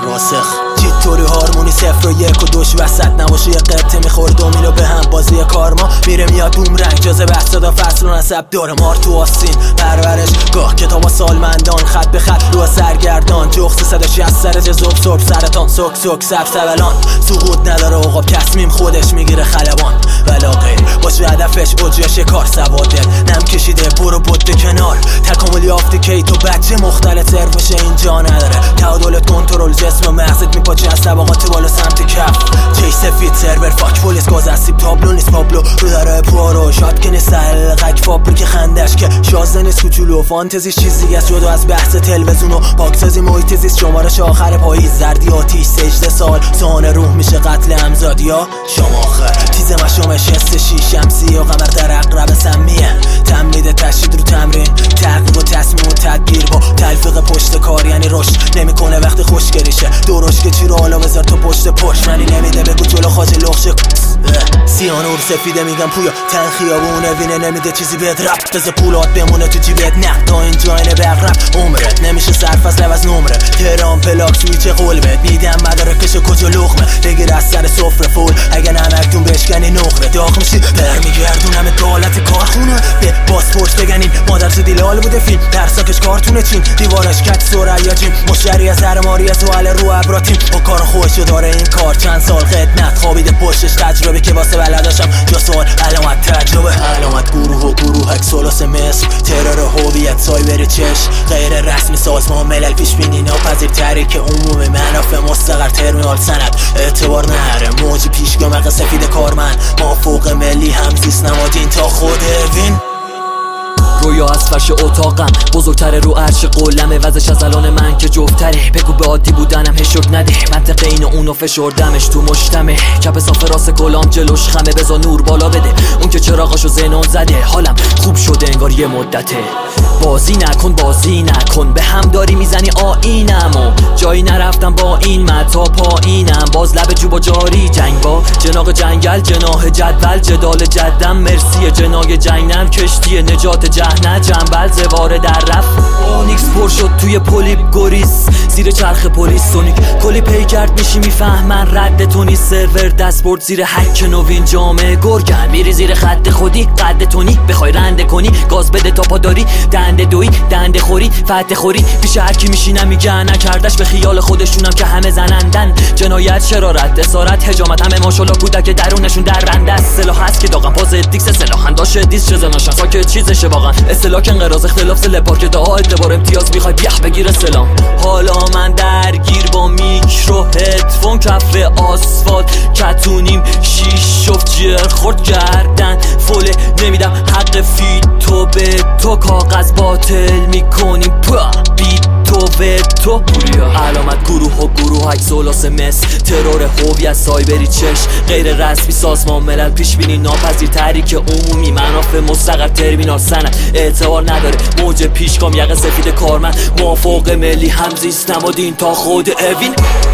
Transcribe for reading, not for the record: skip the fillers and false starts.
راسخ چیت توری هارمونی 0 و 1 و 2 وسط نباشه یه قطعه میخور دومینو به هم بازی کارما میره میاد بوم رنگ جازه بحث صدا فصل و نسب داره مار تو آستین پرورش گاه کتابا سالمندان خط به خط رو سرگردان جخص 160 سر جذب صبح سرطان سک سک سب سبلان سقوط نداره عقاب تصمیم خودش میگیره خلبان ولا غیر باشه هدفش اوجه شکار سواده نم کشیده برو بده کنار تکامل یافته کی تو بچه مختلط سروش اینجا نداره تعادلت کنترل جسم و مغزت میپاچه از طبقات بالا سمت کف چی سفید سرور فاک پولیس گاز از سیب تابلو نیست پابلو رو داره پوارو شاد که نیست حلقک فابریک خندش که شازده نیست کوچولو فانتزیش چیزی از جدا از بحث تلویزیون و پاکسازی محیط زیست شمارش آخر پاییز زردی آتیش سجده سال سان روح میشه قتل امزاد یا شما آخر تیز مشامش حس شیش شمسی و قمر در اقرب سمیه تمرید تشدید رو تمرین تحقیق و تصمیم و تدبیر با تلفیق پشت کار یعنی رشد نمیکنه وقتی خوشگریشه درش که چی رو حالا بذار تو پشت منی نمیده بگو جلو خاج لخشه سیانور سفیده میگم پویا تنخیابونه وینه نمیده چیزی بهت رفت بذار پولات بمونه تو جیبت نقد تا اینجا اینه بغرب عمرت نمیشه سرفصل عوض نمره تهران پلاک سویچ قلبت میدم مدارکش کجا لقمه بگیر از سر سفره فول اگه نمکتون بشکنی نقره داغ میشی برمیگردونمت به حالت کارخونه به پاسپورت بگنین مادر تو دیلال بوده فیلم درساکش کارتونه چین دیوارش کت سریا جیم مشتری از هرماری از وال رو ابراتیم با کار خوشو داره این کار چند سال خدمت خوابیده پشتش تجربه که واسه بلداشم جا سوال علامت تجربه علامت گروهک سولوس مصر ترور هویت سایبری چش غیر رسمی سازمان ملل پیش بینی ناپذیر تحریک عمومی منافع مستقر ترمینال سند اعتبار نهره موجی پیشگام سفید کارمند ما فوق ملی همزیست نمادین تا خود وین رویا از فرش اتاقم بزرگتره رو عرش قلمه وزش از الان من که جفتره بگو به عادی بودنم هشوک نده منطقه اینو اونو فشردمش تو مشتمه کپ صاف راست کلام جلوش خمه بزا نور بالا بده اون که چراغاشو زنون زده حالم خوب شده انگار یه مدته بازی نکن به هم داری میزنی آینمو جایی نرفتم با این متا پایینم باز لب جوبا جاری جنگ با جناق جنگل جناه جدول جدال جدم مرسی جنای جنگنم کشتی نجات جهنم جنبل زواره در رفت اونیکس پر شد توی پولیپ گریز زیر چرخ پلیس سونیک کلی پی کرد میشی میفهمن رد تونی سرور دستبورد زیر حک نوین جامعه گرگن میری زیر خط خودی قد تونی بخوای رنده کنی گاز بده تا پا داری دنده دوی دنده خوری فتح خوری پیش هر کی میشینم میگن نکردش به خیال خودشونم که همه زنندن جنایت شرارت اسارت حجامت همه ماشاءالله کودک درونشون درنده است سلاح هست که داغم پاز دیکس سلاح انداش دیس چه زناشن ساکت چیزشه واقعا اصطلاح انقراض اختلاف سل پارک دعا ادبار امتیاز میخوای بیخ بگیر سلام حالا من درگیر با میکرو هدفون کف آسفالت کتونیم شیش شفت جر خورد کردن فوله نمیدم حق فیتو به تو کاغذ باطل میکنیم بی تو به تو علامت گروهک سولوس مصر ترور هویت سایبری چش غیر رسمی سازمان ملل پیش بینی ناپذیر تحریک عمومی منافع مستقر ترمینال سند اعتبار نداره موج پیشگام یقه سفید کارمند ما فوق ملی همزیست نمادین تا خود اوین